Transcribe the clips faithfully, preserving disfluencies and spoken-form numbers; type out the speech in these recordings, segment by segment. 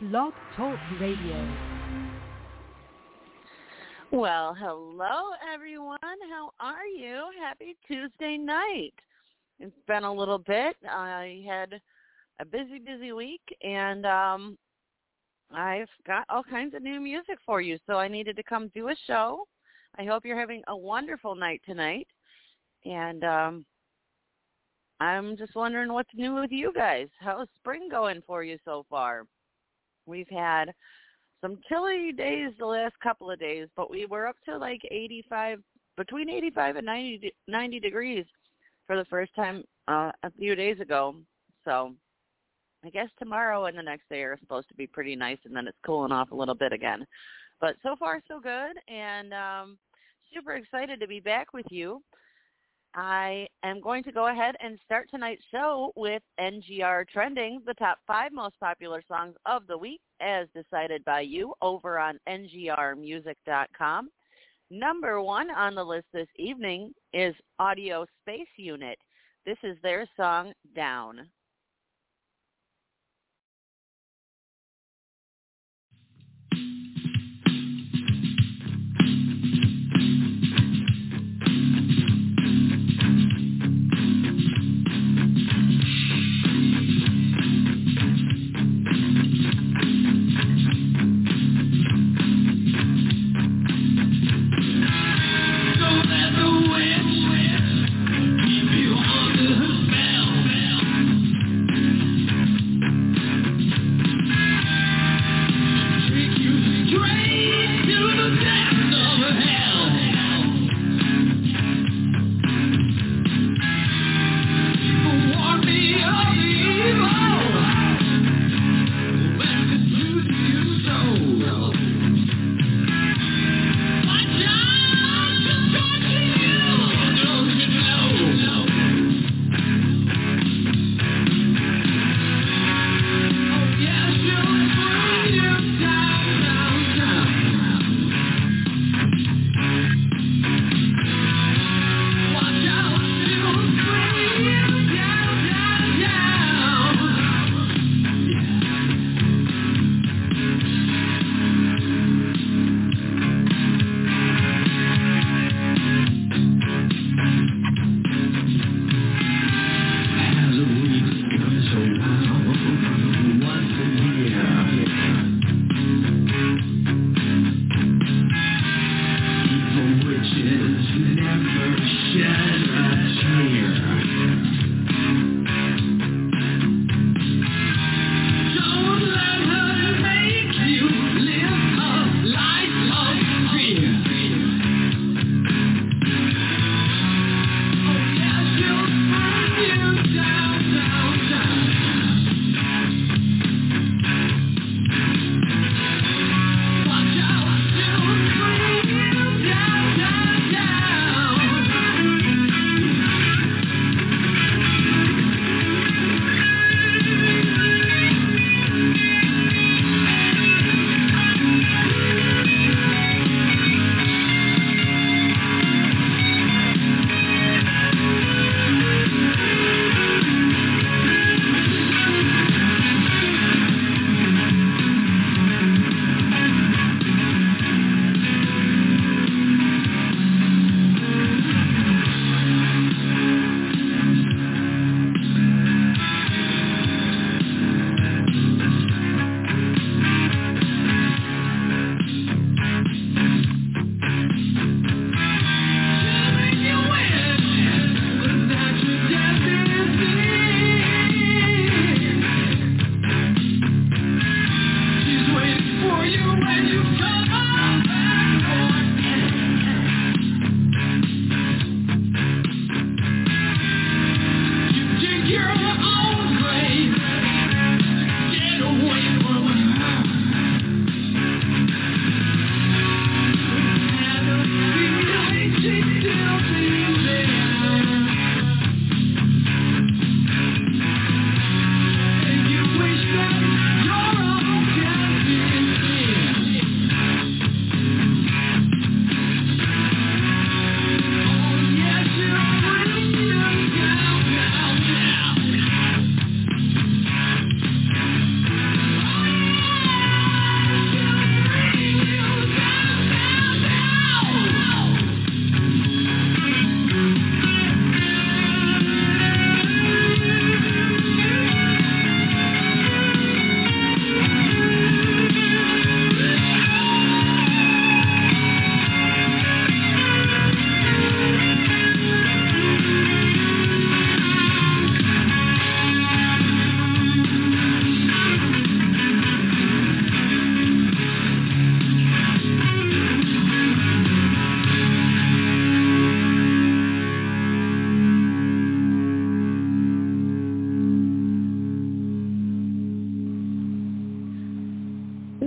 Blog Talk Radio. Well, hello, everyone. How are you? Happy Tuesday night. It's been a little bit. I had a busy, busy week, and um, I've got all kinds of new music for you, so I needed to come do a show. I hope you're having a wonderful night tonight, and um, I'm just wondering what's new with you guys. How's spring going for you so far? We've had some chilly days the last couple of days, but we were up to like eighty-five, between eighty-five and ninety, ninety degrees for the first time uh, a few days ago. So I guess tomorrow and the next day are supposed to be pretty nice, and then it's cooling off a little bit again. But so far, so good, and um, super excited to be back with you. I am going to go ahead and start tonight's show with N G R Trending, the top five most popular songs of the week, as decided by you over on N G R music dot com. Number one on the list this evening is Audio Space Unit. This is their song, Down. Keep you under her spell.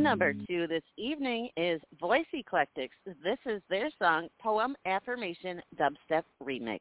number two this evening is Voice Eclectics. This is their song, Poem Affirmation Dubstep Remix.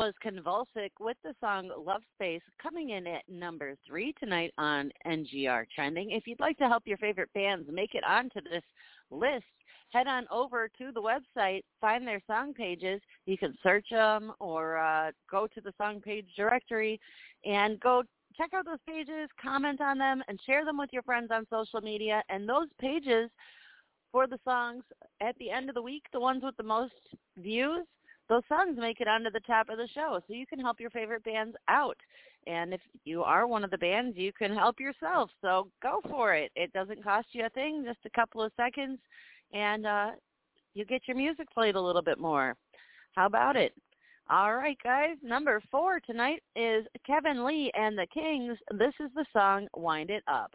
was Convulsic with the song Love Space, coming in at number three tonight on N G R Trending. If you'd like to help your favorite bands make it onto this list, head on over to the website, find their song pages. You can search them or uh, go to the song page directory and go check out those pages, comment on them, and share them with your friends on social media. And those pages for the songs at the end of the week, the ones with the most views, those songs make it onto the top of the show, so you can help your favorite bands out. And if you are one of the bands, you can help yourself, so go for it. It doesn't cost you a thing, just a couple of seconds, and uh, you get your music played a little bit more. How about it? All right, guys, number four tonight is Kevin Lee and the Kings. This is the song Wind It Up.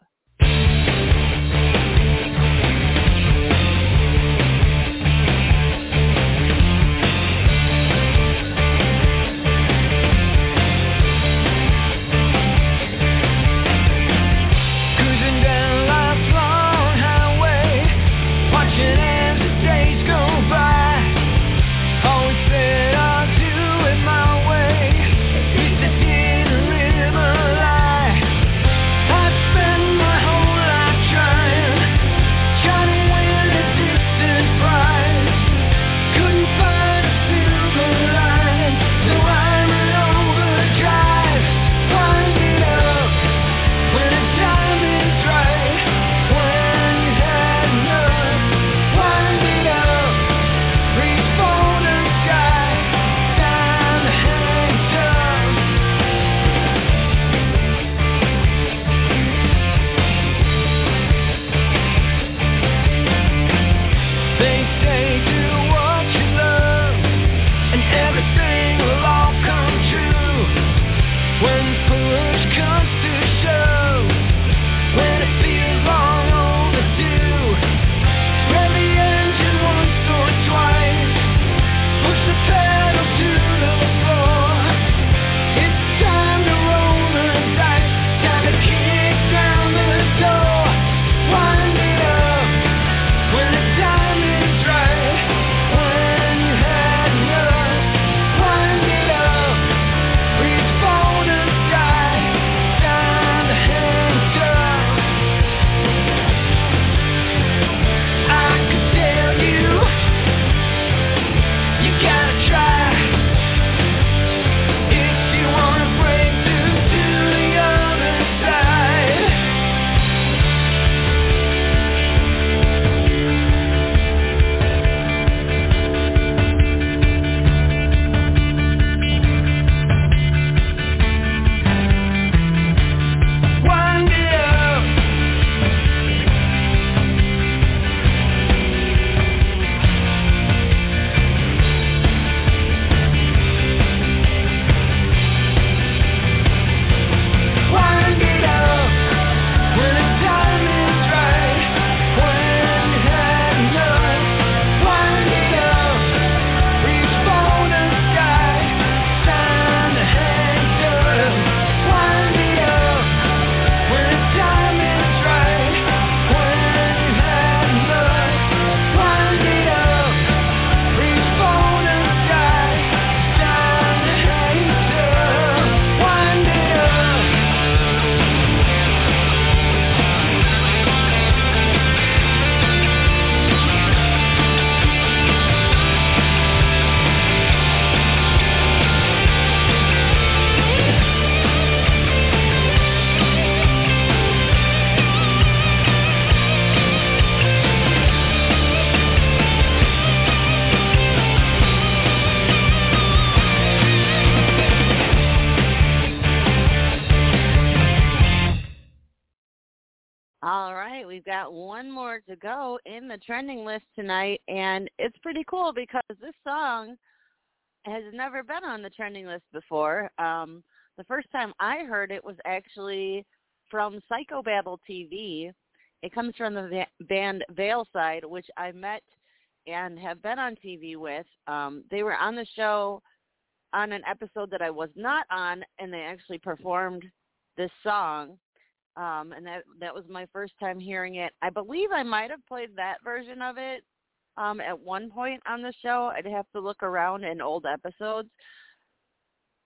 We've got one more to go in the trending list tonight, and it's pretty cool because this song has never been on the trending list before. Um, the first time I heard it was actually from Psychobabble T V. It comes from the va- band Veilside, which I met and have been on T V with. Um, they were on the show on an episode that I was not on, and they actually performed this song. Um, and that that was my first time hearing it. I believe I might have played that version of it um, at one point on the show. I'd have to look around in old episodes.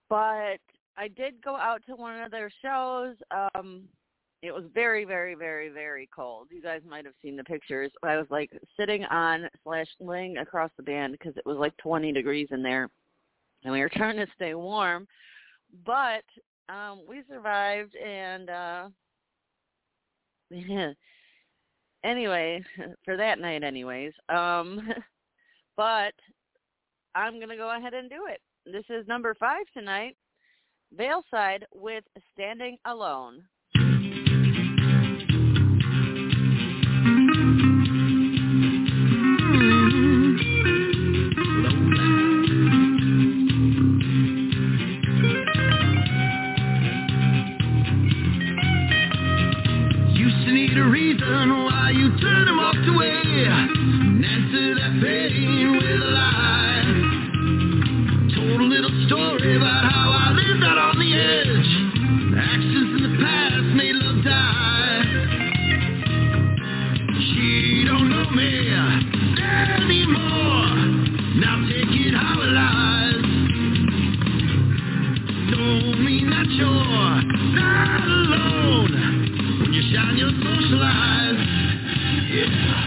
but I did go out to one of their shows. Um, it was very, very, very, very cold. You guys might have seen the pictures. I was like sitting on slash laying across the band because it was like twenty degrees in there, and we were trying to stay warm. But um, we survived, and uh, yeah. Anyway, for that night, anyways. Um, but I'm gonna go ahead and do it. This is number five tonight. Veilside with Standing Alone. Used to need a reason why you turned and walked away, and answer that pain with a lie. Told a little story about how I lived out on the edge. Actions in the past made love die. She don't know me anymore. Now take it how it lies. Don't mean that you're not alone when you shine your social eyes. Yeah.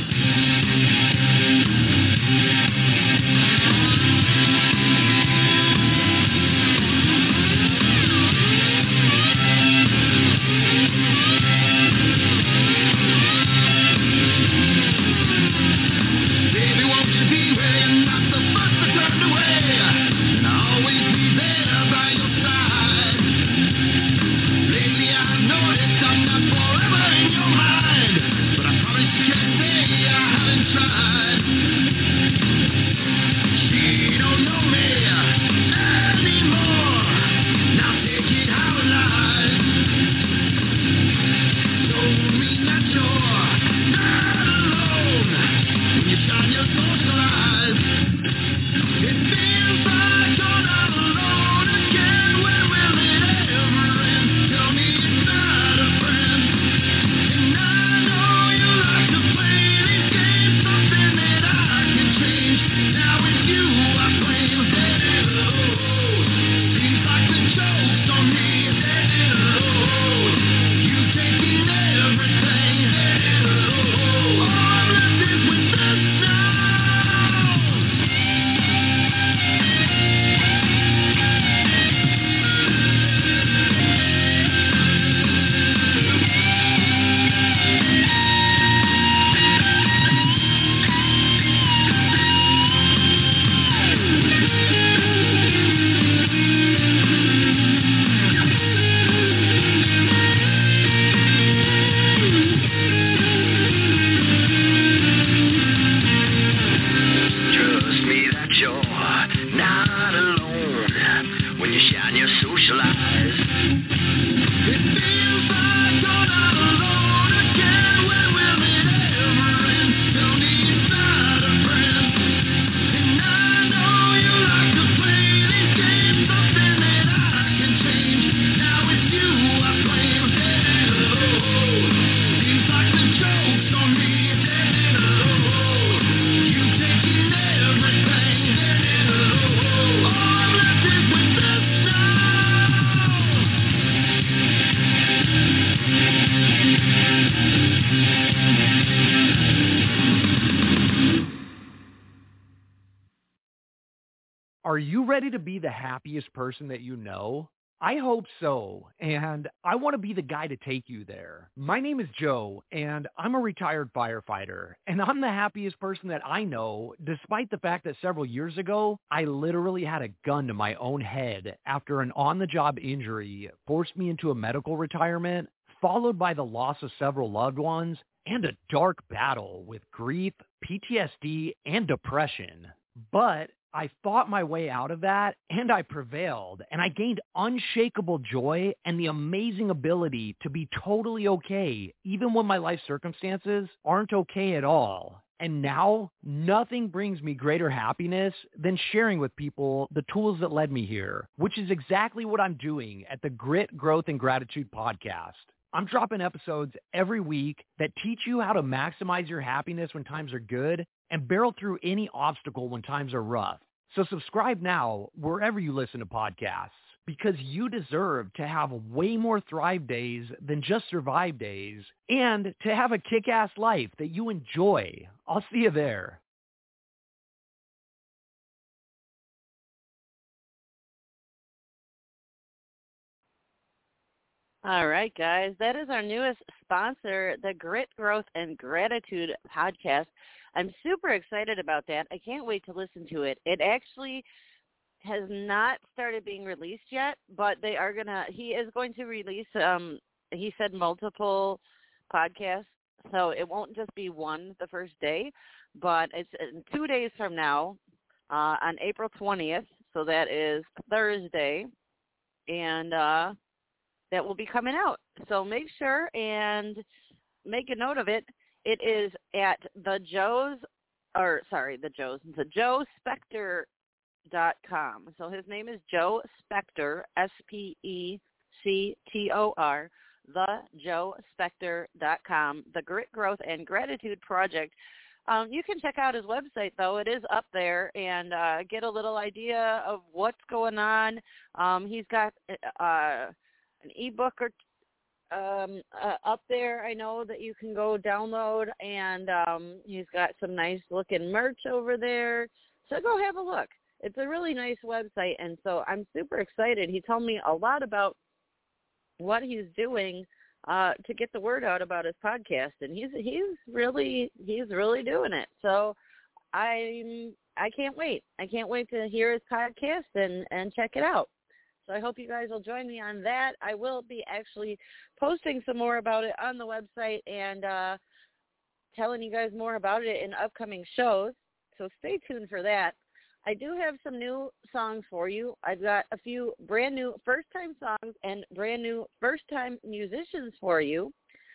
Are you ready to be the happiest person that you know? I hope so, and I want to be the guy to take you there. My name is Joe, and I'm a retired firefighter, and I'm the happiest person that I know, despite the fact that several years ago, I literally had a gun to my own head after an on-the-job injury forced me into a medical retirement, followed by the loss of several loved ones, and a dark battle with grief, P T S D, and depression. But I fought my way out of that, and I prevailed, and I gained unshakable joy and the amazing ability to be totally okay, even when my life circumstances aren't okay at all. And now, nothing brings me greater happiness than sharing with people the tools that led me here, which is exactly what I'm doing at the Grit, Growth, and Gratitude podcast. I'm dropping episodes every week that teach you how to maximize your happiness when times are good and barrel through any obstacle when times are rough. So subscribe now wherever you listen to podcasts. because you deserve to have way more thrive days than just survive days and to have a kick-ass life that you enjoy. I'll see you there. All right, guys. That is our newest sponsor, the Grit, Growth, and Gratitude podcast. I'm super excited about that. I can't wait to listen to it. It actually has not started being released yet, but they are going to, he is going to release, um, he said multiple podcasts, so it won't just be one the first day, but it's in two days from now, uh, on April twentieth, so that is Thursday, and uh, that will be coming out. So make sure and make a note of it. It is at the Joe's, or sorry, the Joe's, the Joe Spector dot com. So his name is Joe Spector, S P E C T O R, the Joe Spector dot com, the Grit, Growth, and Gratitude Project. Um, you can check out his website, though. It is up there, and uh, get a little idea of what's going on. Um, he's got uh, an ebook or um, uh, up there, I know, that you can go download, and um, he's got some nice-looking merch over there. So go have a look. It's a really nice website, and so I'm super excited. He told me a lot about what he's doing uh, to get the word out about his podcast, and he's he's really he's really doing it. So I'm I can't wait. I can't wait to hear his podcast and, and check it out. So I hope you guys will join me on that. I will be actually posting some more about it on the website and uh, telling you guys more about it in upcoming shows. So stay tuned for that. I do have some new songs for you. I've got a few brand new first-time songs and brand new first-time musicians for you.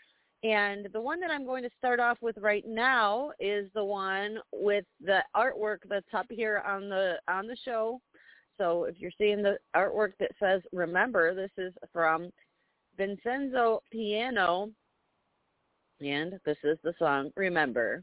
And the one that I'm going to start off with right now is the one with the artwork that's up here on the on the show. So if you're seeing the artwork that says Remember, this is from Vincenzo Piano, and this is the song Remember.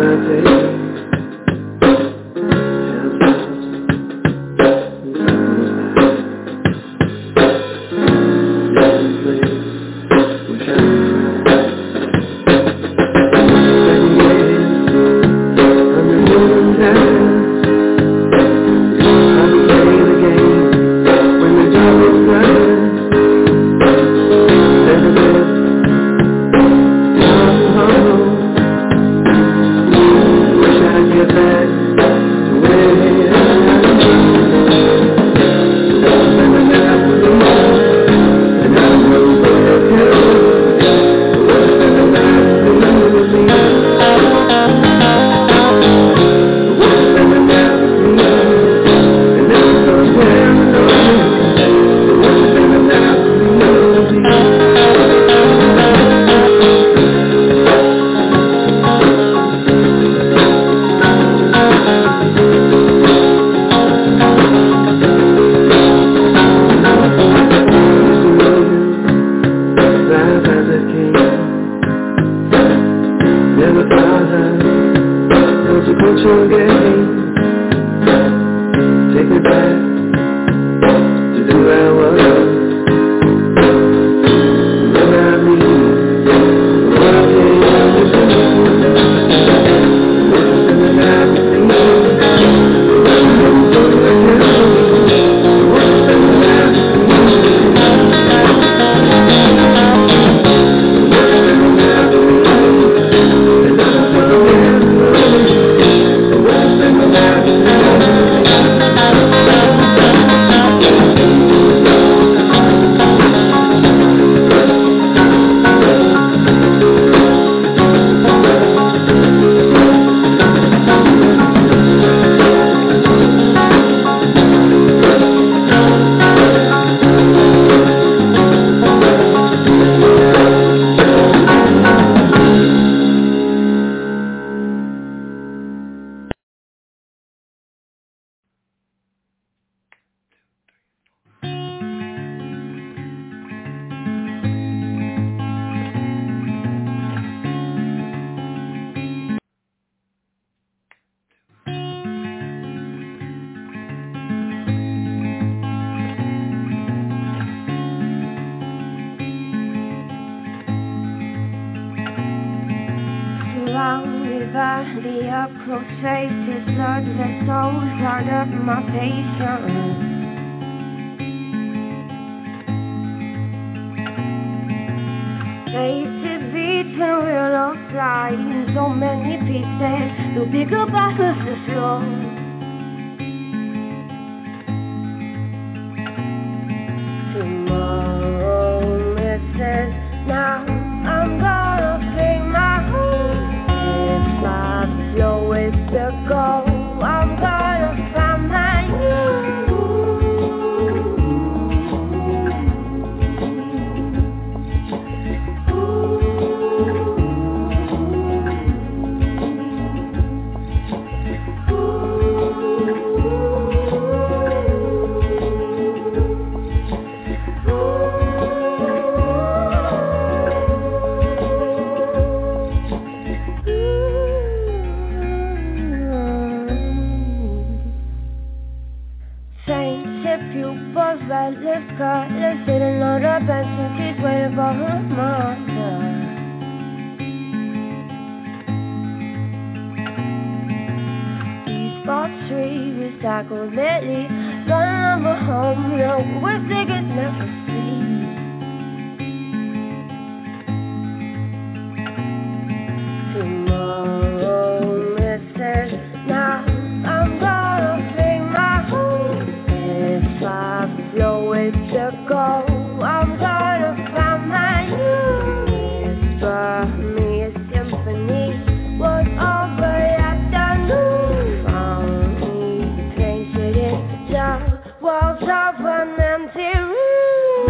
Surrounded by the up-close faces, blood vessels hard up my patience. Faces beating real or flying in so many pieces, the bigger battles to floor. Tomorrow misses now. I'm gonna sing my home. If my flow is to go, I'm gonna find my you. Redlips, cutlass, sitting on the bench and she's waiting for her mother. These bought trees, recycled lately, son of a home, no, we're sick as never see. Tomorrow misses now, I'm gonna sing my home. If I flow it to go, I'm gonna find my you. For me a symphony was over afternoon. Found me painted in the walls of an empty room.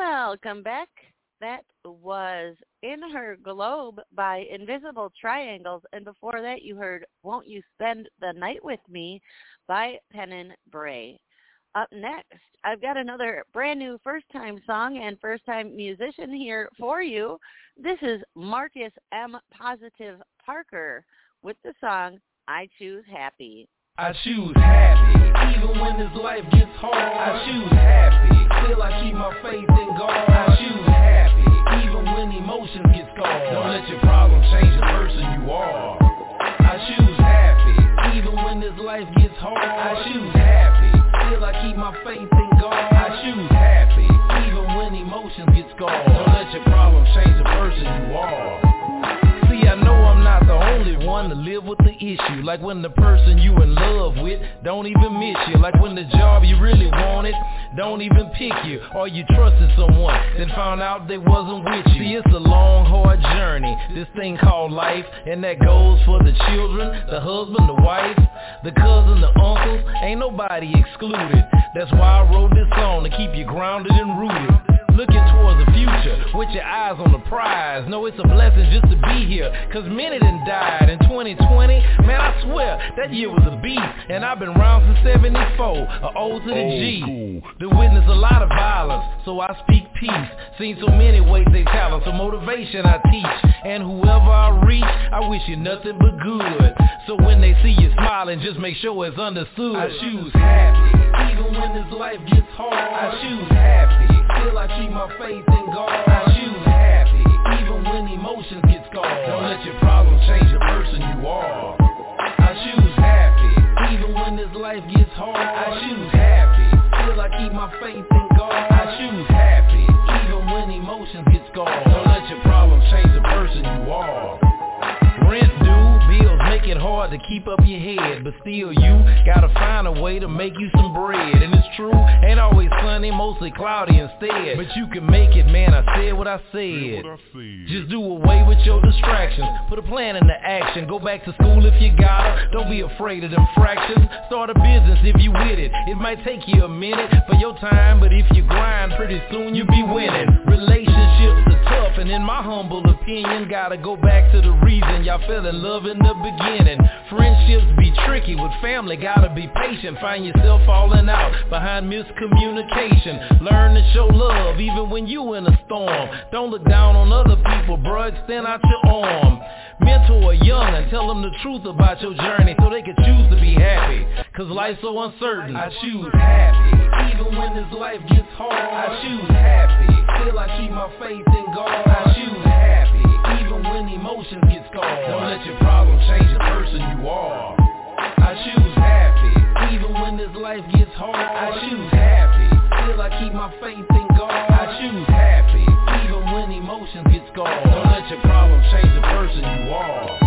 Welcome back. That was In Her Globe by Invisible Triangles. And before that, you heard Won't You Spend the Night With Me by Pennon Bray. Up next, I've got another brand new first-time song and first-time musician here for you. This is Marcus M. Positive Parker with the song I Choose Happy. I choose happy, even when this life gets hard. I choose happy, still I keep my faith in God. I choose happy, even when emotions get scarred. Don't let your problems change the person you are. I choose happy, even when this life gets hard. I choose happy, still I keep my faith in God. I choose happy, even when emotions get scarred. Don't let your problems change the person you are. See, I know I'm not the only one to live with the issue. Like when the person you in love with don't even miss you. Like when the job you really wanted don't even pick you. Or you trusted someone, then found out they wasn't with you. See, it's a long, hard journey, this thing called life. And that goes for the children, the husband, the wife, the cousin, the uncles. Ain't nobody excluded. That's why I wrote this song, to keep you grounded and rooted. Looking towards the future, with your eyes on the prize. Know it's a blessing just to be here, cause many done died in twenty twenty. Man, I swear, that year was a beast. And I've been around since seventy-four, a O to the G. To witness a lot of violence, so I speak peace. Seen so many ways they talent, so motivation I teach. And whoever I reach, I wish you nothing but good. So when they see you smiling, just make sure it's understood. I choose happy, even when this life gets hard. I choose happy, still I keep my faith in God. I choose happy, even when emotions get scarred. Don't let your problems change the person you are. I choose happy, even when this life gets hard. I choose happy, still I keep my faith in God. I choose happy, even when emotions get scarred. Don't let your problems change the person you are. Rent due, bills make it hard to keep up your head, but still you gotta find a way to make you some bread. And it's true, ain't always sunny, mostly cloudy instead, but you can make it, man. I said what I said. Just do away with your distractions, put a plan into action. Go back to school if you gotta, don't be afraid of them fractions. Start a business if you with it, it might take you a minute for your time, but if you grind, pretty soon you'll be winning. Relationships are tough, and in my humble opinion, gotta go back to the reason y'all fell in love in the beginning. Friendships be tricky, with family gotta be patient. Find yourself falling out behind miscommunication. Learn to show love even when you in a storm. Don't look down on other people, bruh, extend out your arm. Mentor young and tell them the truth about your journey, so they can choose to be happy, cause life's so uncertain. I choose happy, even when this life gets hard. I choose happy, still I keep my faith in God. I choose happy, even when emotions get scarred. Don't let your problems change the person you are. I choose happy, even when this life gets hard. I choose happy, still I keep my faith in God. I choose happy, even when emotions get scarred. Don't let your problems change the person you are.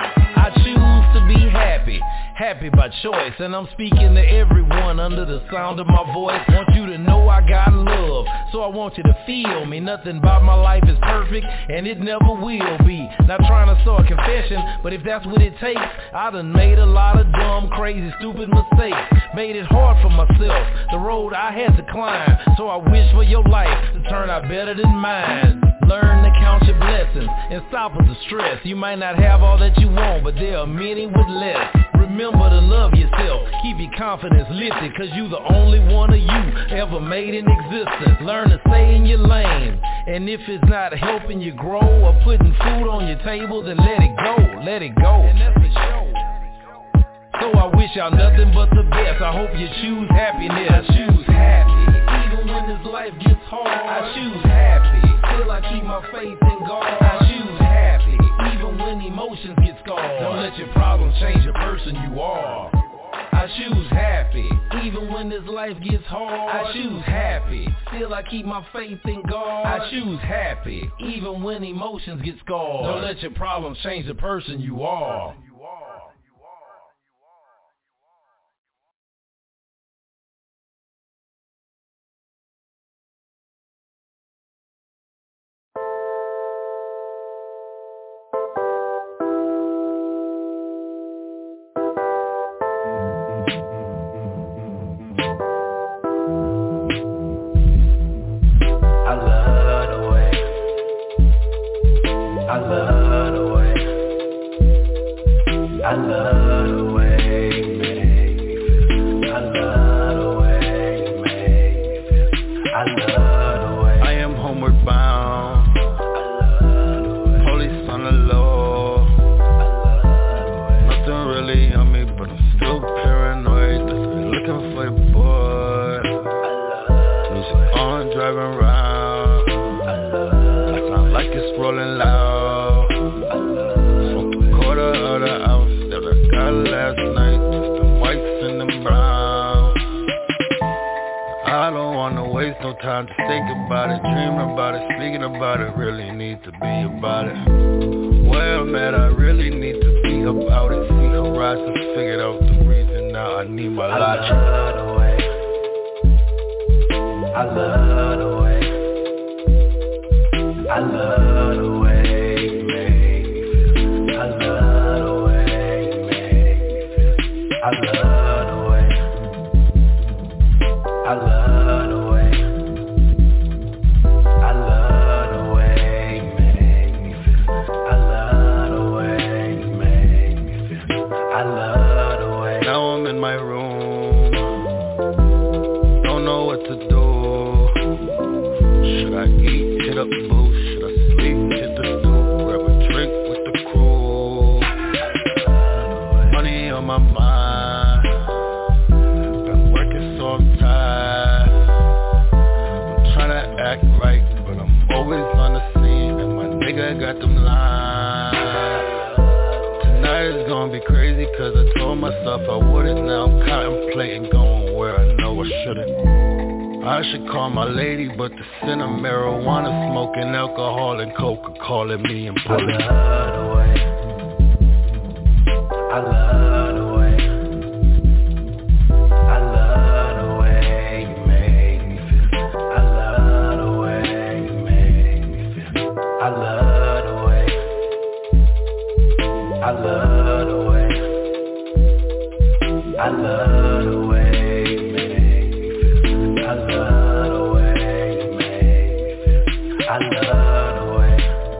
I choose to be happy, happy by choice, and I'm speaking to everyone under the sound of my voice. Want you to know I got love, so I want you to feel me. Nothing about my life is perfect, and it never will be. Not trying to start confession, but if that's what it takes, I done made a lot of dumb, crazy, stupid mistakes. Made it hard for myself, the road I had to climb. So I wish for your life to turn out better than mine. Learn to count your blessings and stop with the stress. You might not have all that you want, but there are many with less. Remember to love yourself, keep your confidence lifted, cause you the only one of you ever made in existence. Learn to stay in your lane, and if it's not helping you grow or putting food on your table, then let it go, let it go. So I wish y'all nothing but the best. I hope you choose happiness. I choose happy, even when this life gets hard. I choose happy, still I keep my faith in God. I choose happy, even when emotions get scarred. Don't let your problems change the person you are. I choose happy, even when this life gets hard. I choose happy, still I keep my faith in God. I choose happy, even when emotions get scarred. Don't let your problems change the person you are. I love no time to think about it, dreaming about it, speaking about it, really need to be about it. Where I'm at, I really need to be about it. See horizons, figured out the reason now I need my life. I love the way, I love the way, I love the way you make me feel. I love the way you make me feel. I love the way, I love the way, I love the way you make me feel. I love the way you make me feel. I love the way. Now I'm in my room, don't know what to do. Should I eat, hit up booze? Should I sleep, hit the stoop? Grab a drink with the crew. Money on my mind, been working so I'm tired. I'm tryna act right, but I'm always on the scene, and my nigga got them lines. Tonight is gonna be crazy, cause I told myself I wouldn't. Now I'm contemplating going where I know I shouldn't. I should call my lady, but the sin of marijuana, smoking alcohol and coke are calling me and pulling. I love the way, I love the way, I love the way you make me feel. I love the way you make me feel. I love the way, I love the way, I love the way. I love the way you make me feel. I love the way.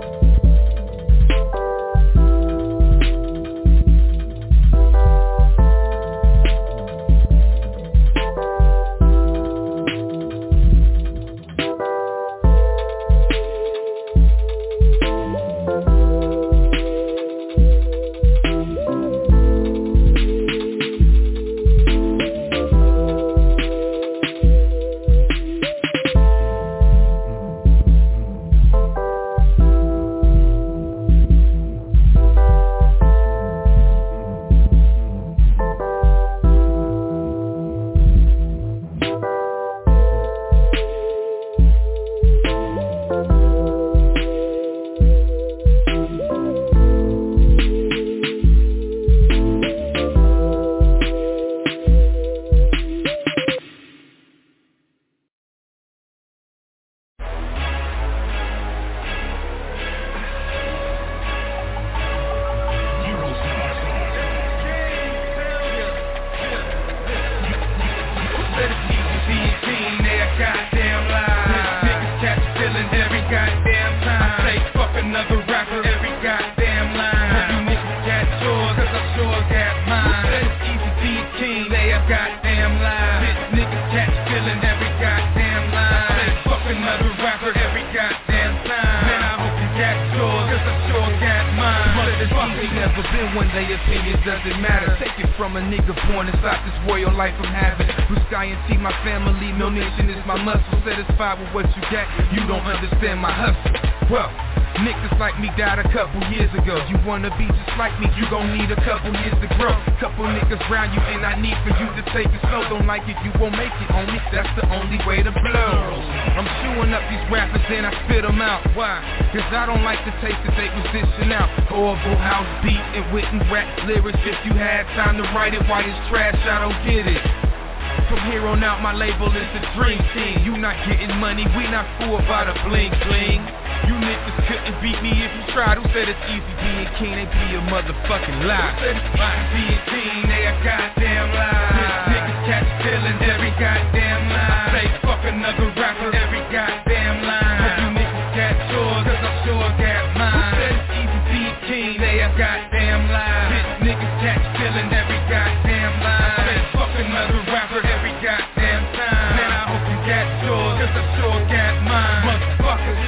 What you got, you don't understand my hustle. Well, niggas like me died a couple years ago. You wanna be just like me, you gon' need a couple years to grow. Couple niggas round you and I need for you to take it slow. Don't like it, you won't make it, homie, that's the only way to blow. I'm chewing up these rappers and I spit them out. Why? Cause I don't like the taste that they was dishing out. Horrible house beat and written rap lyrics. If you had time to write it, why it's trash, I don't get it. From here on out, my label is the Dream Team. You not getting money, we not fooled by the bling bling. You niggas couldn't beat me if you tried. Who said it's easy being king? They be a motherfucking lie. Who said it's easy being king? They a goddamn lie. Niggas catch feeling every goddamn lie. I say fuck another rapper every goddamn line. Hope you niggas got yours, cause I sure got mine. Who said it's easy being king? They a goddamn lie. Bitch niggas catch feeling every goddamn line. I say fuck another rapper every goddamn time. Man, I hope you got yours, cause I sure got mine. Motherfuckers.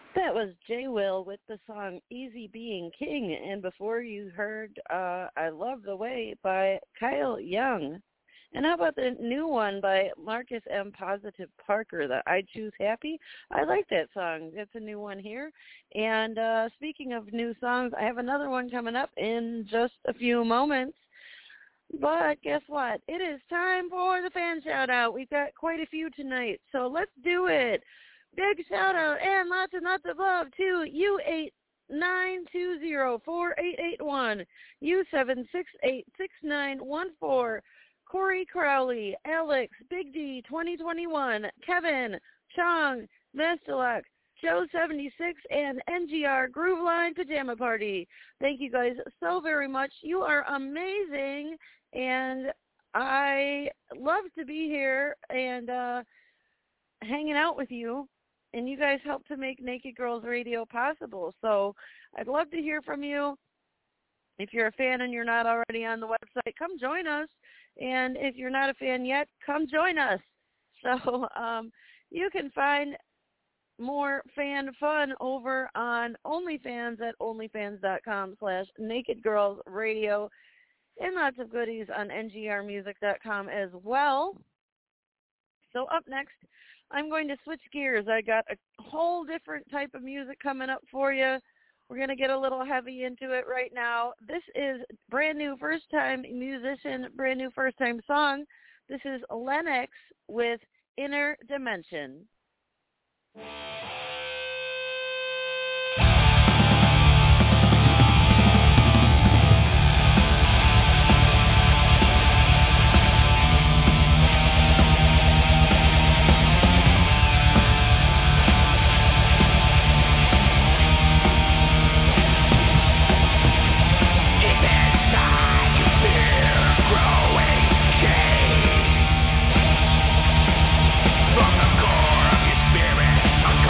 That was J. Will with the song Easy Being King. And before you heard uh, I Love the Way by Kyle Young. And how about the new one by Marcus M. Positive Parker, the I Choose Happy? I like that song. That's a new one here. And uh, speaking of new songs, I have another one coming up in just a few moments. But guess what? It is time for the fan shout-out. We've got quite a few tonight, so let's do it. Big shout-out and lots and lots of love to U eight nine two zero four eight eight one, U seven six eight six nine one four, Corey Crowley, Alex, Big D twenty twenty-one, Kevin, Chong, Mestelak, Joe seventy-six, and N G R Grooveline Pajama Party. Thank you guys so very much. You are amazing, and I love to be here and uh, hanging out with you. And you guys help to make Naked Girls Radio possible. So I'd love to hear from you. If you're a fan and you're not already on the website, come join us. And if you're not a fan yet, come join us. So um, you can find more fan fun over on OnlyFans at onlyfans.com slash Naked Girls Radio, and lots of goodies on N G R music dot com as well. So up next, I'm going to switch gears. I got a whole different type of music coming up for you. We're going to get a little heavy into it right now. This is brand new first-time musician, brand new first-time song. This is Lennox with Inner Dimension. From the core of your spirit,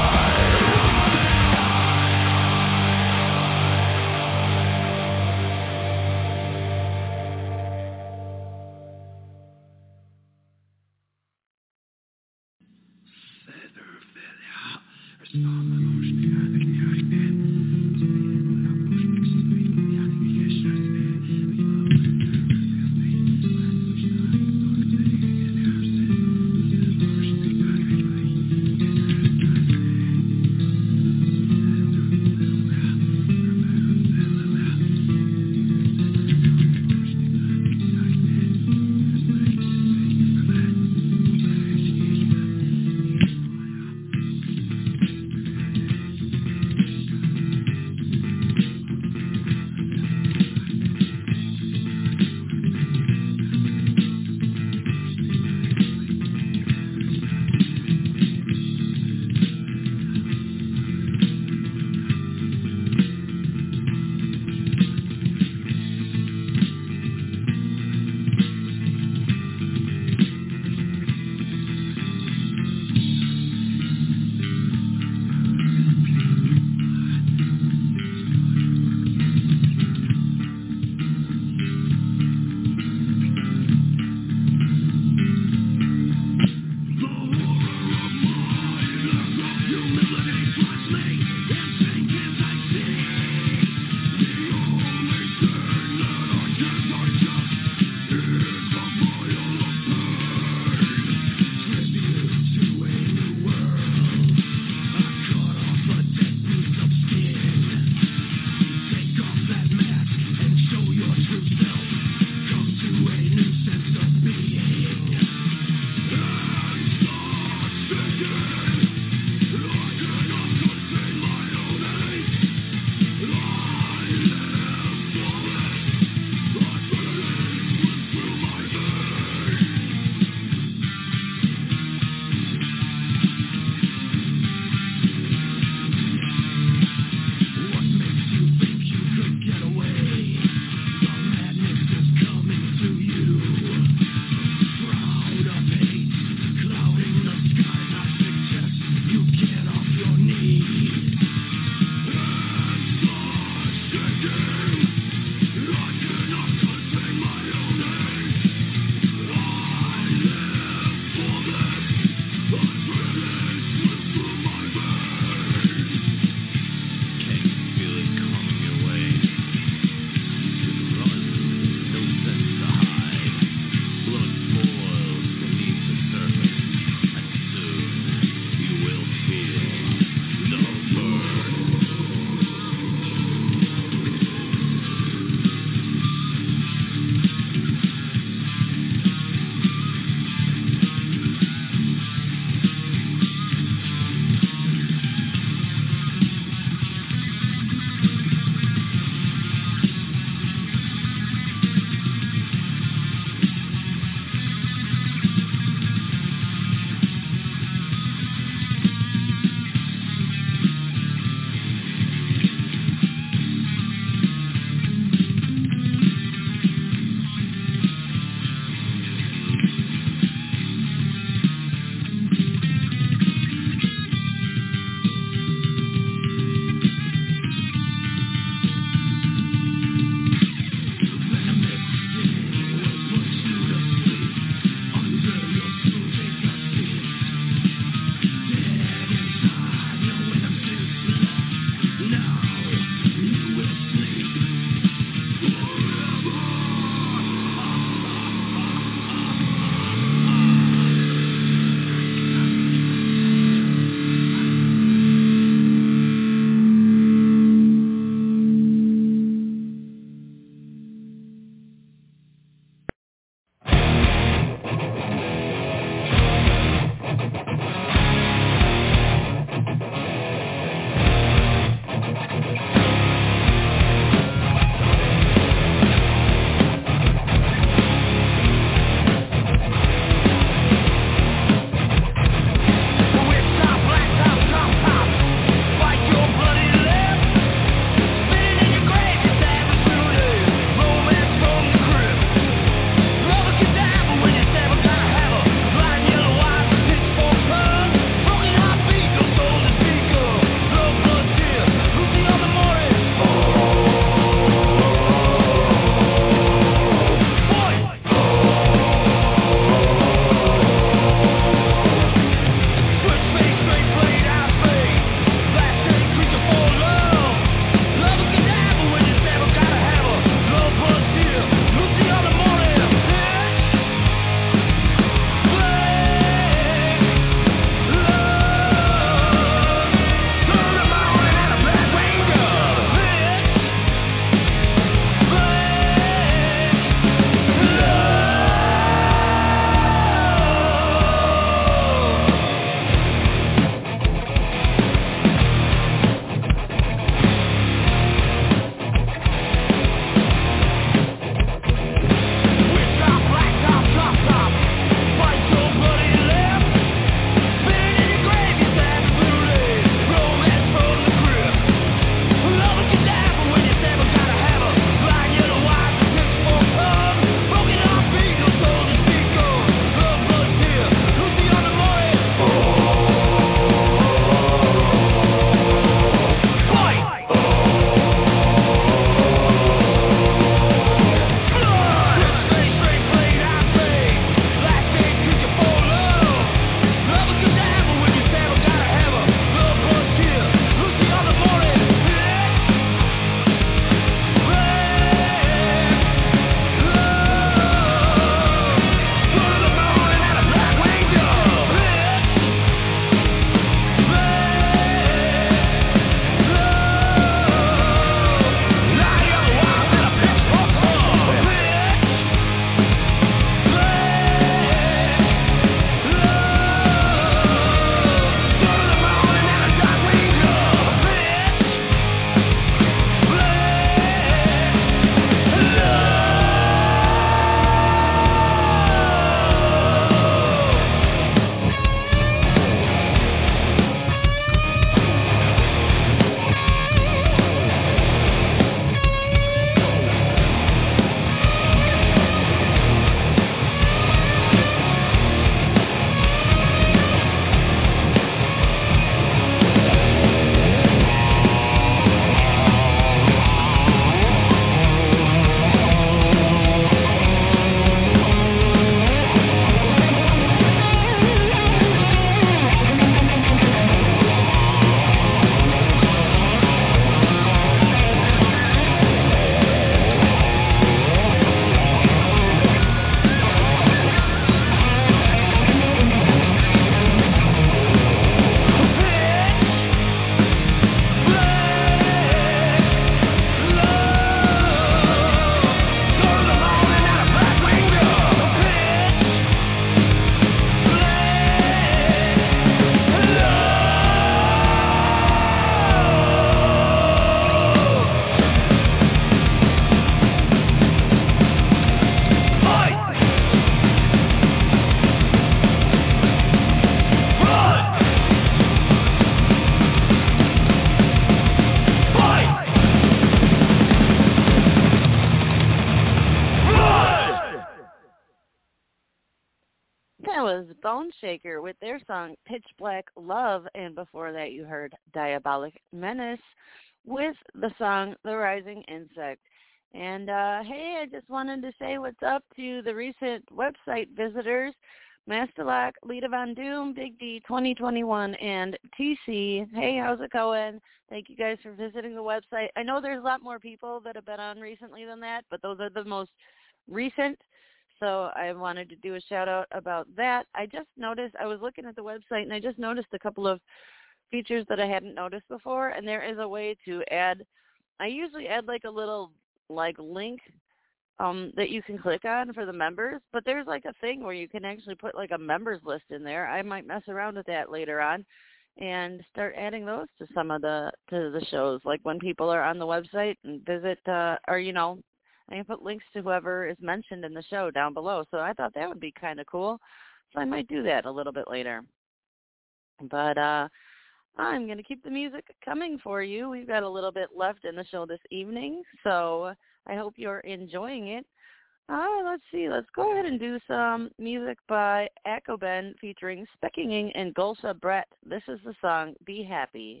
Bone Shaker with their song Pitch Black Love, and before that you heard Diabolic Menace with the song The Rising Insect. And uh, hey, I just wanted to say what's up to the recent website visitors, Masterlock, Lita Von Doom, Big D twenty twenty-one, and T C. Hey, how's it going? Thank you guys for visiting the website. I know there's a lot more people that have been on recently than that, but those are the most recent. So I wanted to do a shout out about that. I just noticed, I was looking at the website and I just noticed a couple of features that I hadn't noticed before. And there is a way to add, I usually add like a little like link um, that you can click on for the members, but there's like a thing where you can actually put like a members list in there. I might mess around with that later on and start adding those to some of the, to the shows. Like when people are on the website and visit, uh, or, you know, I can put links to whoever is mentioned in the show down below. So I thought that would be kind of cool. So I might do that a little bit later. But uh, I'm going to keep the music coming for you. We've got a little bit left in the show this evening. So I hope you're enjoying it. Uh, let's see. Let's go ahead and do some music by Akoben featuring Speckinging and Gulsha Brett. This is the song Be Happy.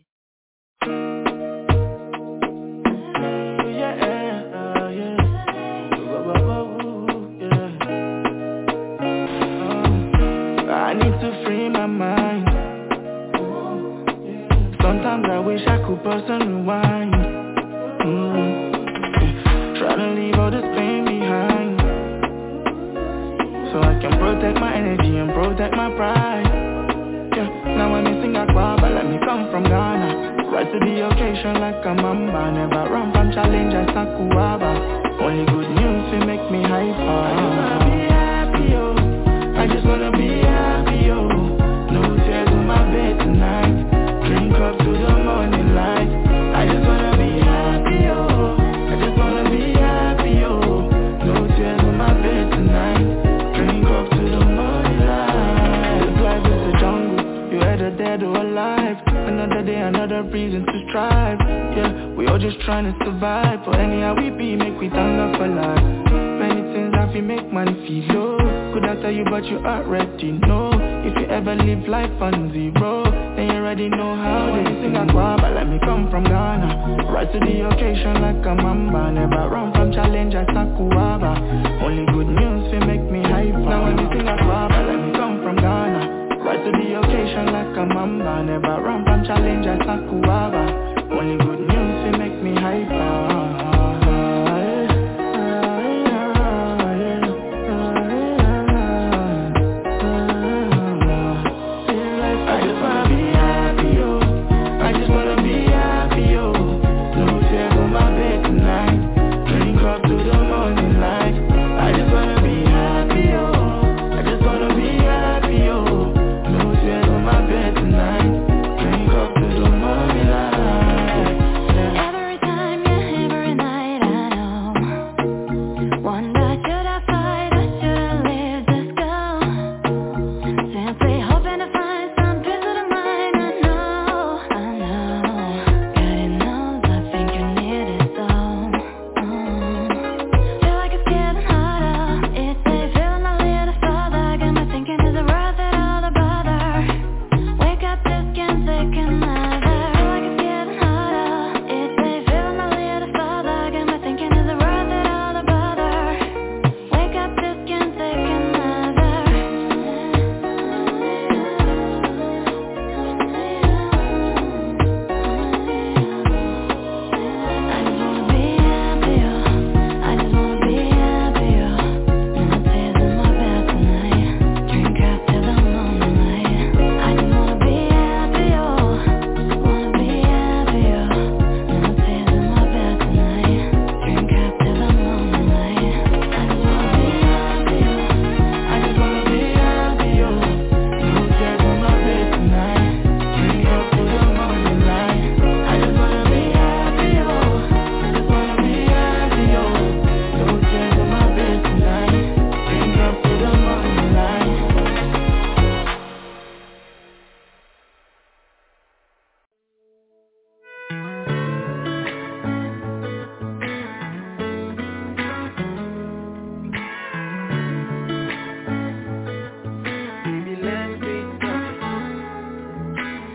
Yeah. I need to free my mind. Sometimes I wish I could pause and rewind. mm. Try to leave all this pain behind, so I can protect my energy and protect my pride. Yeah, now I'm missing a but let me come from Ghana. Rise to the occasion like a mamba. Never run from challenge as Sakuaba. Only good news to make me hyper. I just wanna be happy, oh. I just wanna be happy, oh. No tears on my bed tonight. Drink up to the morning light. I just wanna be happy, oh. I just wanna be happy, oh. No tears on my bed tonight. Drink up to the morning light. This life is a jungle. You either dead or alive. Another day, another reason to strive. Yeah, we all just trying to survive. For anyhow we be, make we thank God for life. Many things that we make man feel low. Could I tell you but you already know. If you ever live life on zero, then you already know how they sing a guava. Let me come from Ghana. Rise to the occasion like a mamba. Never run from challenge as Sakuaba. Only good news to make me hyper. Now when you sing a guava, let me come from Ghana. Rise to the occasion like a mamba. Never run from challenge as Sakuaba. Only good news to make me hyper. Every time you hear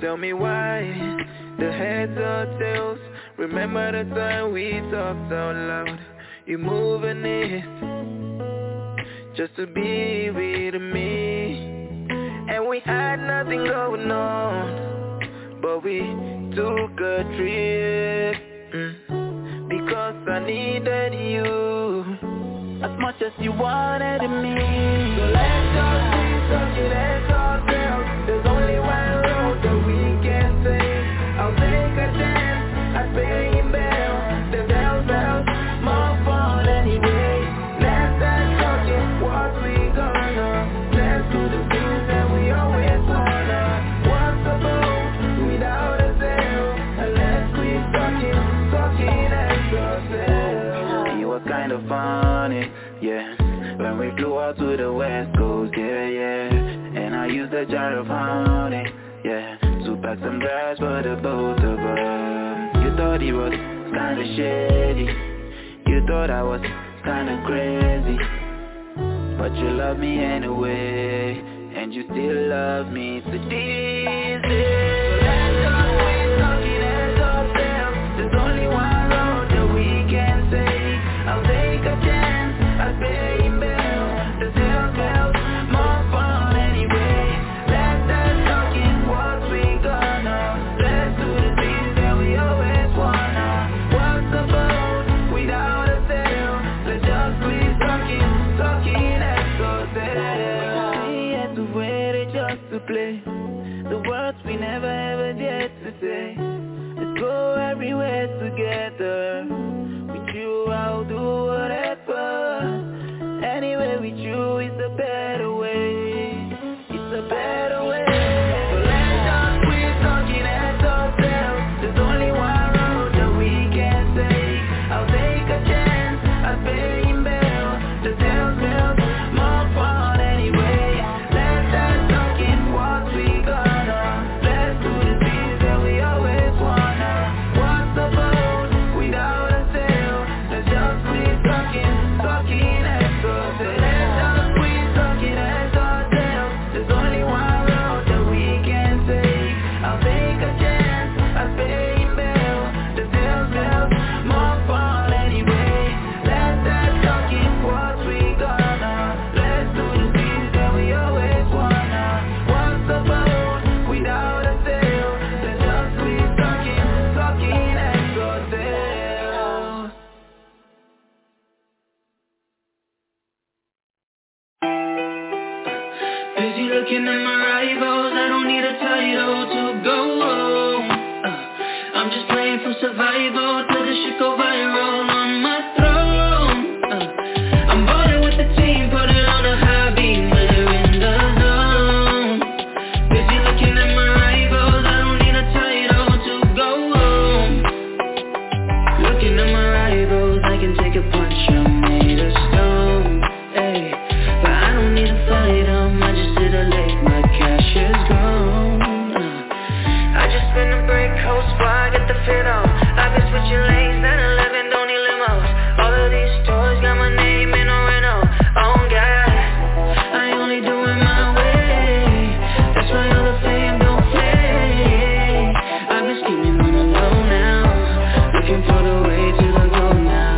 tell me why the heads or tails. Remember the time we talked out loud. You moving it just to be with me, and we had nothing going on, but we took a trip mm, because I needed you as much as you wanted me. So let's talk, please talk, let's talk, girl. There's only one road that we can take. I'll take a chance, I'll pay him bail. The bell bells, more fun anyway. Let's start talking what we gonna. Let's do the things that we always wanna. What's the boat without a sail? And let's quit talking, talking and ourselves. You were kind of funny, yeah, when we flew out to the west coast, yeah, yeah. And I used a jar of honey, yeah, to pack some gas for the both of us. You thought he was kinda shady, you thought I was kinda crazy, but you love me anyway, and you still love me to these days. Let's talk, we're talking as ourselves. There's only one road that we can take. I'll take a chance, I'll pay him bail. The sales bells, more fun anyway. Let's start talking what we gonna. Let's do the things that we always wanna. What's the boat without a sail? Let's just quit talking, talking and ourselves. We had to wait just to play the words we never ever dared to say. Let's go everywhere together. With you I'll do whatever. Anyway with you is a better way. It's a better way. So let's just quit talking as ourselves. There's only one road that we can take. I'll take a chance, I'll pay him bail. The sales bells, more fun anyway. Let's start talking what we gonna. Let's do the things that we always wanna. What's the boat without a sail? Let's just quit talking, talking as ourselves. Let's just quit talking as ourselves. There's only one road that we can take. I'll take a chance, I'll pay him bail. The sales bells, more fun anyway. Let's start talking what we gonna. Let's do the things that we always wanna. What's the boat without a sail? Let's just quit talking, talking as ourselves. Busy looking at my rivals, I don't need a title to go home. uh, I'm just playing for survival till this shit go viral on my throne. uh, I'm balling with the team, put it on a high beam, we're in the zone. Busy looking at my rivals, I don't need a title to go home. Looking at my rivals, I can take a punch, I'm made of stone. Ay, but I don't need to fight 'em, I just sit a lake, my cash is grown. uh, I just spin a break, coast fly, get the fit on. I've been switching lanes, nine eleven, don't need limos. All of these stores got my name in a rental. Oh God, I only do it my way. That's why all the fame don't play. I've been scheming on the low now, looking for the way to the goal now.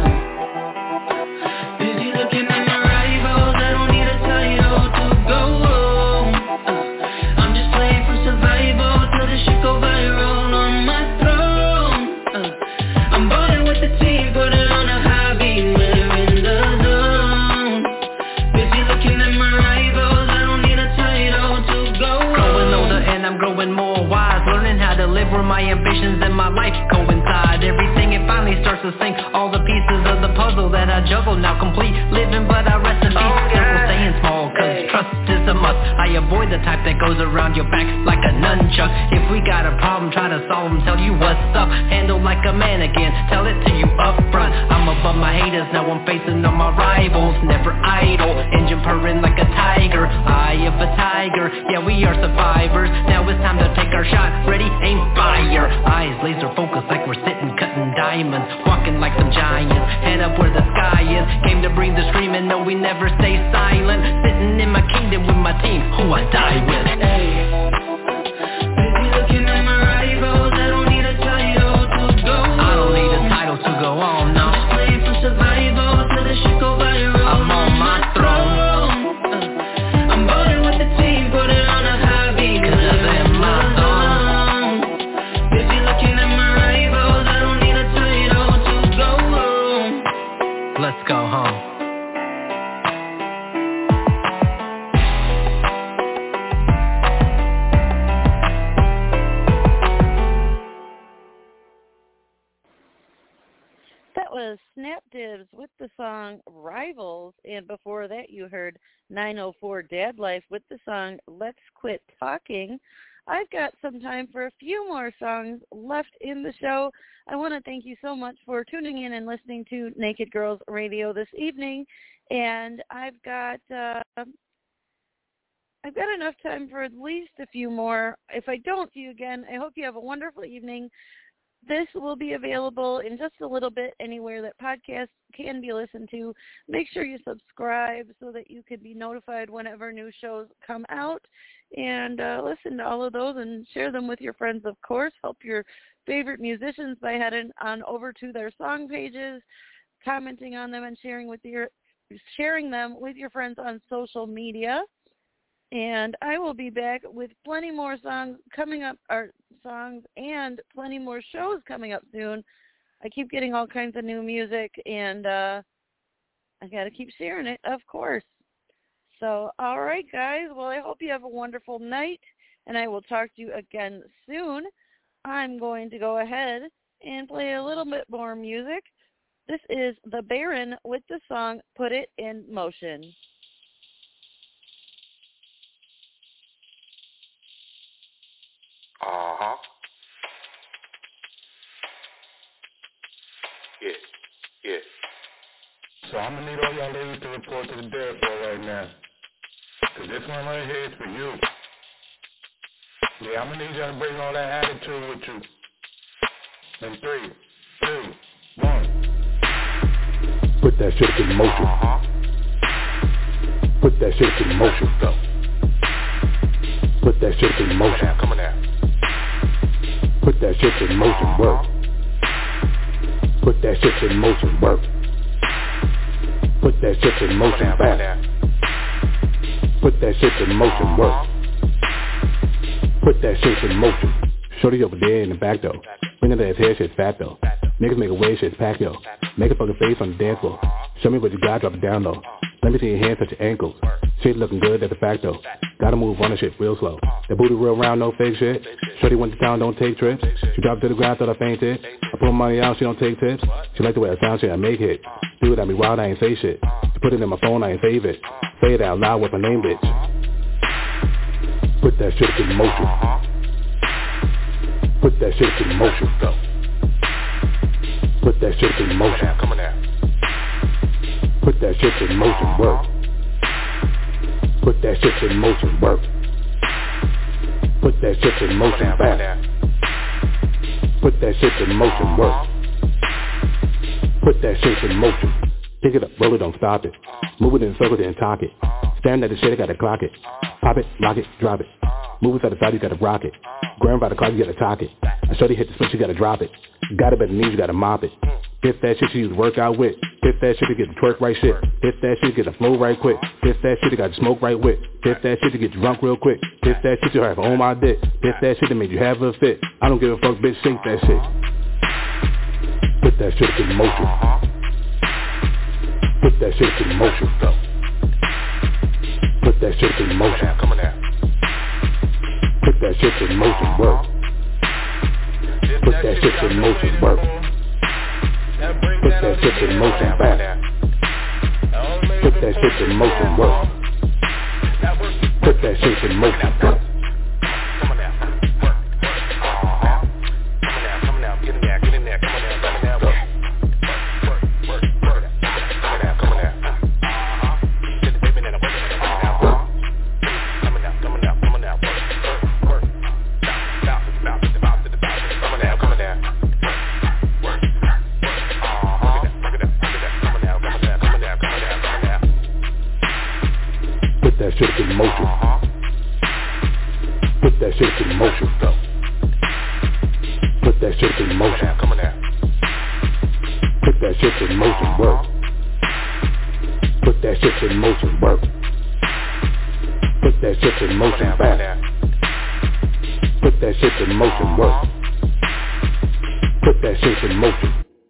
Busy looking at my rivals, I don't need a title to go home. uh, I'm just playing for survival till this shit go viral on my throne. uh, I'm balling with the team, put it on a high beam, we're in the zone. Busy looking at my rivals, I don't need a title to go Growing home. older and I'm growing more wise, learning how to live where my ambitions and my life coincide. Everything it finally starts to sink, all the pieces of the puzzle that I juggle now complete. Living but I rest in peace, Oh, circle God. staying small cause Hey. trust is a must. I avoid the type that goes around your back like a nunchuck. If we got a problem, try to solve them, tell you what's up. Handle like a man again, tell it to you up front. I'm above my haters, now I'm facing all my rivals. Never idle, engine purring like a tiger. Eye of a tiger, yeah we are survivors. Now it's time to take our shot, ready, aim, fire. Eyes laser focused like we're sitting cutting diamonds. Walking like some giants, head up where the sky is. Came to bring the screaming, no we never stay silent. Sitting in my kingdom with my team, who I die with. Hey, busy looking at was Snap Divs with the song Rivals, and before that you heard nine oh four Dad Life with the song Let's Quit Talking. I've got some time for a few more songs left in the show. I want to thank you so much for tuning in and listening to Naked Girls Radio this evening, and I've got uh, I've got enough time for at least a few more. If I don't see you again, I hope you have a wonderful evening. This will be available in just a little bit anywhere that podcasts can be listened to. Make sure you subscribe so that you can be notified whenever new shows come out. And uh, listen to all of those and share them with your friends, of course. Help your favorite musicians by heading on over to their song pages, commenting on them, and sharing with your sharing them with your friends on social media. And I will be back with plenty more songs coming up, or songs and plenty more shows coming up soon. I keep getting all kinds of new music, and uh, I got to keep sharing it, of course. So, all right, guys. Well, I hope you have a wonderful night, and I will talk to you again soon. I'm going to go ahead and play a little bit more music. This is The Baron with the song Put It in Motion. Uh-huh. Yeah, yeah. So I'm going to need all y'all ladies to report to the dance floor right now. Because this one right here is for you. Yeah, I'm going to need y'all to bring all that attitude with you. In three, two, one. Put that shit in motion. Uh-huh. Put that shit in motion. Go. Put that shit in motion. Come on now. Put that shit in motion, work. Put that shit in motion, work. Put that shit in motion, fast. Put that shit in motion, work. Put that shit in motion. Shorty over there in the back though. Bring that ass hair, shit's fat though. Niggas make a wave, shit's packed yo. Make a fucking face on the dance floor. Show me what you got, drop it down low. Let me see your hands touch your ankles. Shit looking good, that's a fact though. Gotta move on the shit real slow. That booty real round, no fake shit. Shorty went to town, don't take trips. She dropped to the ground, thought I fainted. I pull money out, she don't take tips. She like the way I sound, shit I make it. Do it at me wild, I ain't say shit. She put it in my phone, I ain't save it. Say it out loud with my name, bitch. Put that shit in motion. Put that shit in motion. Go. Put that shit in motion. Come on now. Put that shit in motion, work. Put that shit in motion, work. Put that shit in motion, fast. Put that shit in motion, work. Put that shit in motion. Pick it up, roll it, don't stop it. Move it in a circle, then talk it. Stand at the shit, I gotta clock it. Pop it, lock it, drop it. Move it to the side, you gotta rock it. Grab by the car, you gotta talk it. I shorty hit the switch, you gotta drop it. Got it by the knees, you gotta mop it. Hit that shit you use to work out with. Hit that shit to get the twerk right shit. Hit that shit to get the flow right quick. Hit that shit to got the smoke right with. Hit that shit to get drunk real quick. Hit that shit to have on my dick. Hit that shit to make you have a fit. I don't give a fuck, bitch, shake that shit. Put that shit in motion. Put that shit in motion. Go. Put that shit in motion. Come on now. Put that shit in motion, work. Put that shit in motion, work. Put that shit in motion, fast. Put that shit in motion, work. Put that shit in motion, work. Come on now. Work. Uh-huh. Come on now. Come on now. Get in there. Get in there. Come on now. Come on now. Work. Work. Work. Work. Come on now. Come on now. Uh-huh. Get the baby in there. Work. Come on now. Uh-huh. Come on now. Come on now. Come on now. Work. Work. Work. Bounce it. Bounce it. Bounce it. Bounce it. Come on now. Come on now. Work. Put that shit in motion. Put that shit in motion. Go. Put that shit in motion. Come on now. Put that shit in motion, work. Put that shit in motion, work. Put that shit in motion, fast. Put that shit in motion, work. Put that shit in motion.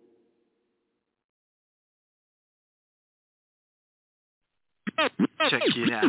Check it out.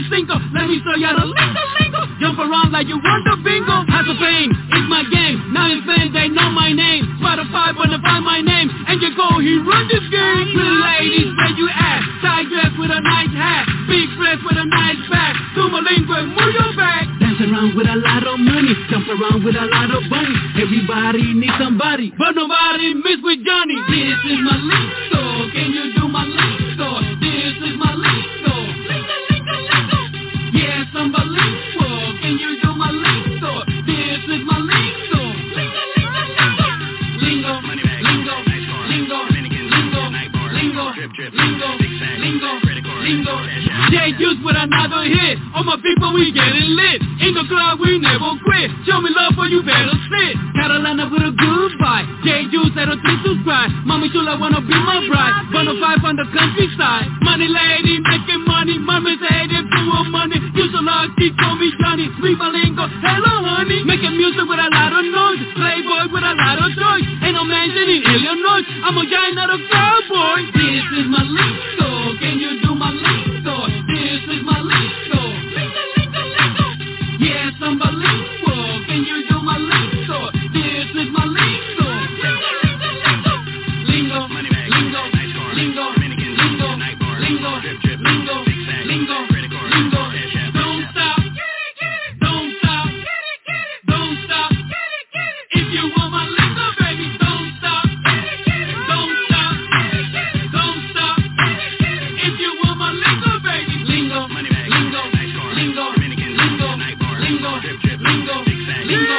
cinco. Let me show ya the lingo, lingo. Jump around like you want the bingo. Has a pain, it's my game. Now it's fans, they know my name. Spotify wanna find my name. And you go, he run this game. Little ladies, where you at? Tight dress with a nice hat. Big dress with a nice back. Tumalingo, move your back. Dance around with a lot of money. Jump around with a lot of money. Everybody needs somebody, but nobody miss with Johnny. This is my lingo. Can you do my lingo? This is my lingo. Lingo, lingo, lingo. Yes, I'm bilingual. Can you do my lingo? This is my lingo. Lingo, lingo, lingo. Lingo, lingo, lingo, lingo, lingo, lingo, lingo, lingo. J-Juice with another hit. All my people, we getting lit. In the club, we never quit. Show me love or you better sit. Carolina with a good vibe. J-Juice at a three subscribe. Mommy chula wanna be my bride. Bonafide on the countryside. Money lady making money. Mommy's headed to her money. You so lucky, call me Johnny. Sweet Malingo, hello honey. Making music with a lot of noise. Playboy with a lot of choice. Ain't no mansion in Illinois. I'm a guy, not a cowboy. This is my lingo. Can you do my lingo? This is my lingo. Lingo, lingo, lingo. Yes, I'm bilingual. Can you do my lingo? This is my lingo. Lingo, lingo, lingo. Lingo, lingo, lingo, lingo, lingo, lingo, lingo, lingo. Don't stop, don't stop, don't stop. If you want my lingo, baby, don't stop, don't stop, don't stop. If you want my lingo, baby, lingo, lingo, lingo, lingo, lingo, lingo, lingo, lingo.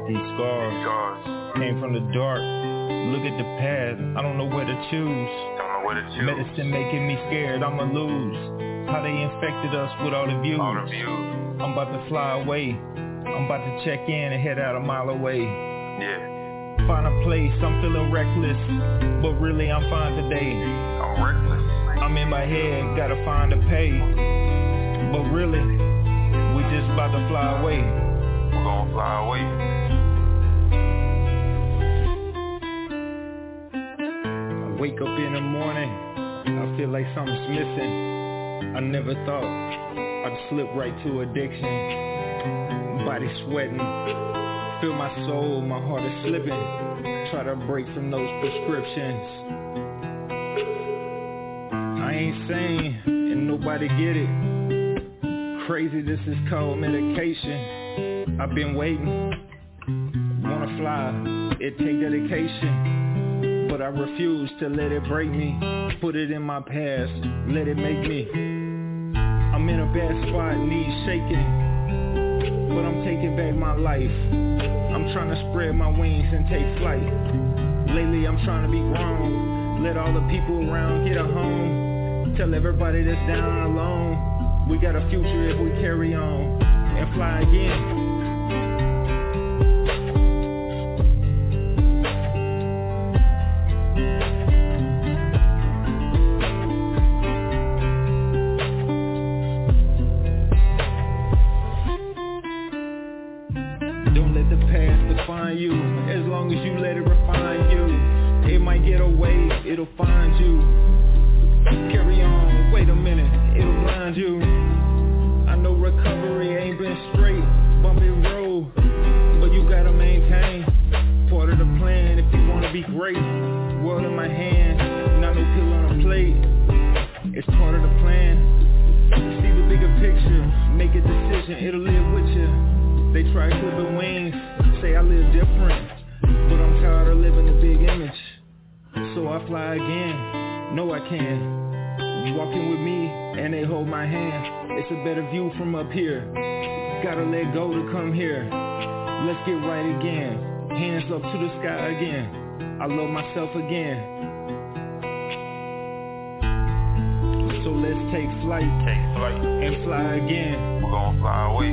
these scars. Came from the dark. Look at the path. I don't know where to choose. Don't know where to choose. Medicine making me scared. I'ma lose. How they infected us with all the views. All the views. I'm about to fly away. I'm about to check in and head out a mile away. Yeah. Find a place. I'm feeling reckless, but really I'm fine today. I'm reckless. I'm in my head. Gotta find a pay. But really, we just about to fly away. We're gonna fly away. I wake up in the morning, I feel like something's missing. I never thought I'd slip right to addiction. Body sweating, feel my soul, my heart is slipping. Try to break from those prescriptions. I ain't sane, and nobody get it. Crazy, this is called medication. I've been waiting, wanna fly, it take dedication. But I refuse to let it break me. Put it in my past, let it make me. I'm in a bad spot, knees shaking, but I'm taking back my life. I'm trying to spread my wings and take flight. Lately I'm trying to be grown. Let all the people around get a home. Tell everybody that's down and alone, we got a future if we carry on and fly again. Don't let the past define you. As long as you let it refine you, it might get away, it'll find you. Carry on, wait a minute, it'll blind you. I know recovery ain't been straight, bumpy road, but you gotta maintain. Part of the plan if you wanna be great. World in my hand, not no pill on a plate. It's part of the plan. See the bigger picture, make a decision, it'll live with you. They try clipping wings, say I live different, but I'm tired of living the big image. So I fly again, know I can. Walking with me, and they hold my hand. It's a better view from up here. Gotta let go to come here. Let's get right again. Hands up to the sky again. I love myself again. So let's take flight, take flight, and fly again. We're gonna fly away.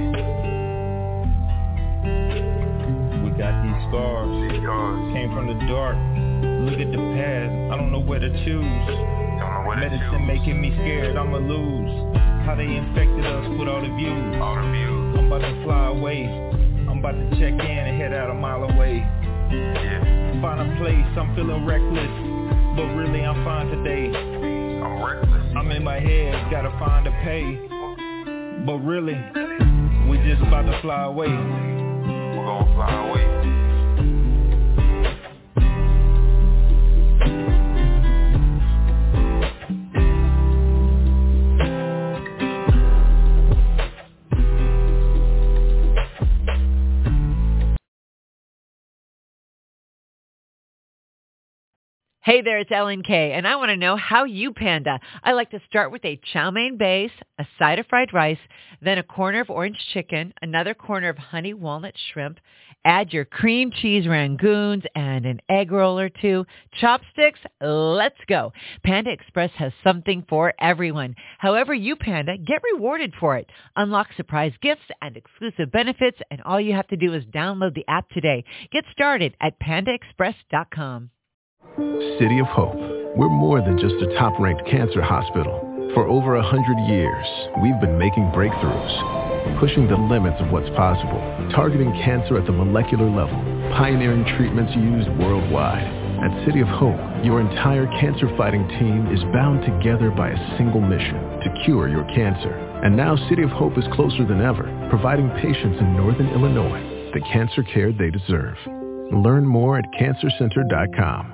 We got these scars. These scars came from the dark. Look at the path. I don't know where to choose. Medicine making me scared, I'ma lose. How they infected us with all the views. All the views. I'm about to fly away. I'm about to check in and head out a mile away. Yeah. Find a place, I'm feeling reckless, but really I'm fine today. I'm reckless. I'm in my head, gotta find a pay. But really, we just about to fly away. We're gonna fly away. Hey there, it's Ellen K, and I want to know how you panda. I like to start with a chow mein base, a side of fried rice, then a corner of orange chicken, another corner of honey walnut shrimp. Add your cream cheese rangoons and an egg roll or two. Chopsticks, let's go. Panda Express has something for everyone. However you panda, get rewarded for it. Unlock surprise gifts and exclusive benefits, and all you have to do is download the app today. Get started at panda express dot com. City of Hope. We're more than just a top-ranked cancer hospital. For over a hundred years, we've been making breakthroughs, pushing the limits of what's possible, targeting cancer at the molecular level, pioneering treatments used worldwide. At City of Hope, your entire cancer-fighting team is bound together by a single mission, to cure your cancer. And now City of Hope is closer than ever, providing patients in northern Illinois the cancer care they deserve. Learn more at cancer center dot com.